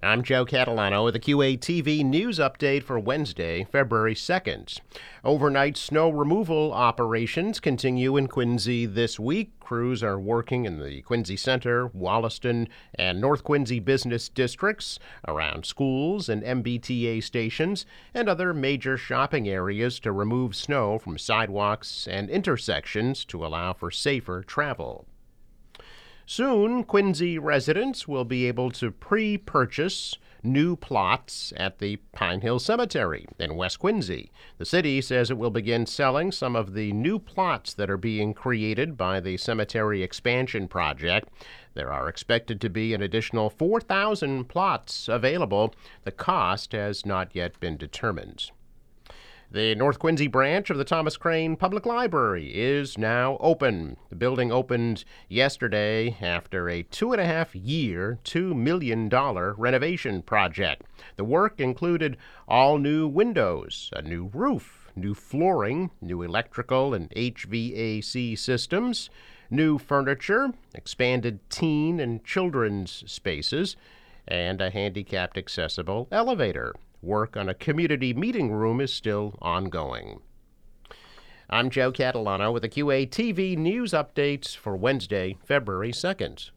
I'm Joe Catalano with a QATV news update for Wednesday, February 2nd. Overnight snow removal operations continue in Quincy this week. Crews are working in the Quincy Center, Wollaston, and North Quincy business districts, around schools and MBTA stations, and other major shopping areas to remove snow from sidewalks and intersections to allow for safer travel. Soon, Quincy residents will be able to pre-purchase new plots at the Pine Hill Cemetery in West Quincy. The city says it will begin selling some of the new plots that are being created by the cemetery expansion project. There are expected to be an additional 4,000 plots available. The cost has not yet been determined. The North Quincy branch of the Thomas Crane Public Library is now open. The building opened yesterday after a 2.5-year, $2 million renovation project. The work included all new windows, a new roof, new flooring, new electrical and HVAC systems, new furniture, expanded teen and children's spaces, and a handicapped accessible elevator. Work on a community meeting room is still ongoing. I'm Joe Catalano with the QATV News Updates for Wednesday, February 2nd.